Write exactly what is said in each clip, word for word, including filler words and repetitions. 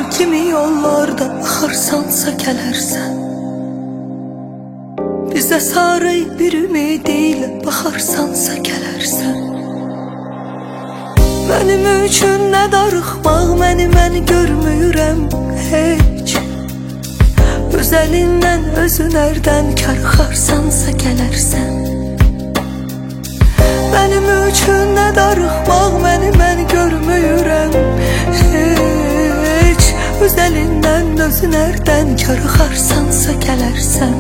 kimi yollarda axarsansa gələrsən. Bizə sarı bir ümid ilə baxarsansa gələrsən. Mənim üçün nə darıxmaq, məni məni görmürəm heç. Öz əlindən özün ərdən karxarsansa gələrsən. Mənim üçün nə darıxmaq, məni məni görmürəm heç. Öz əlindən özün ərdən karxarsansa gələrsən.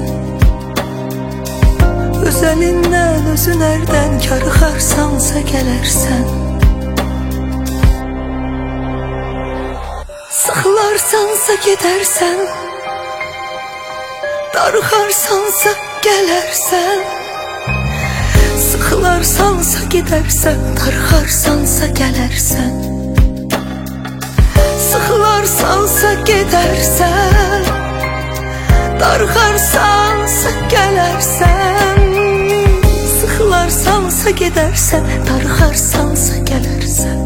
Öz əlindən özün ərdən karxarsansa gələrsən. Sıxılarsansa gedərsən, darıxarsansa gələrsən. Sıxılarsansa gedərsən, darıxarsansa gələrsən. Sıxılarsansa gedərsən, darıxarsansa gələrsən. Sıxılarsansa gedərsən, darıxarsansa gələrsən.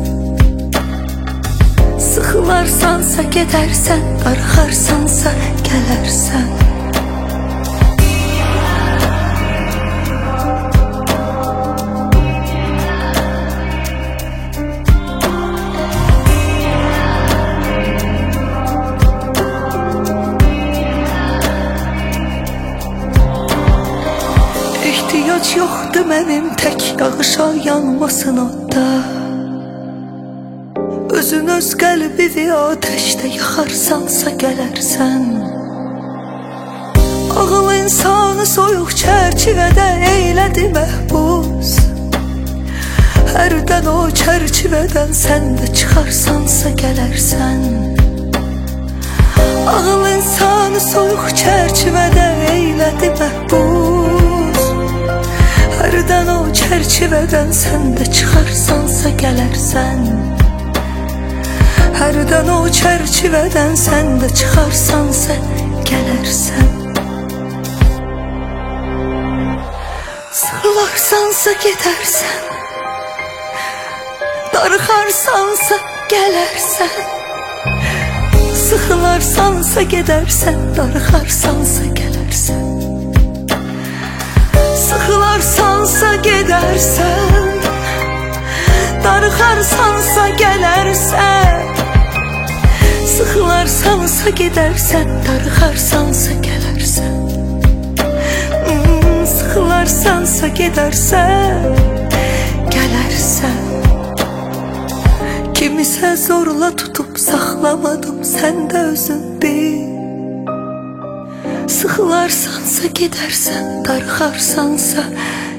Sıxılarsansa gedərsən, darıxarsansa gələrsən. Ehtiyac yoxdur mənim tək yağışa yanmasın odda. Özün öz qəlbini ateşdə yaxarsansa gələrsən. Ağıl insanı soyuq çərçivədə eylədi məhbus. Hərdən o çərçivədən sən də çıxarsansa gələrsən. Ağıl insanı soyuq çərçivədə eylədi məhbus. Hərdən o çərçivədən sən də çıxarsansa gələrsən. Hərdən o çərçivədən sən də çıxarsansa gələrsən. Sıxılarsansa gedərsən, darıxarsansa gələrsən. Sıxılarsansa gedərsən, darıxarsansa gələrsən. Sıxılarsansa gedərsən, darıxarsansa gələrsən. Sıxılarsansa gedərsən, darıxarsansa gələrsən. hmm, Sıxılarsansa gedərsən, gələrsən. Kimisə zorla tutub saxlamadım, sən də özün bil. Sıxılarsansa gedərsən, darıxarsansa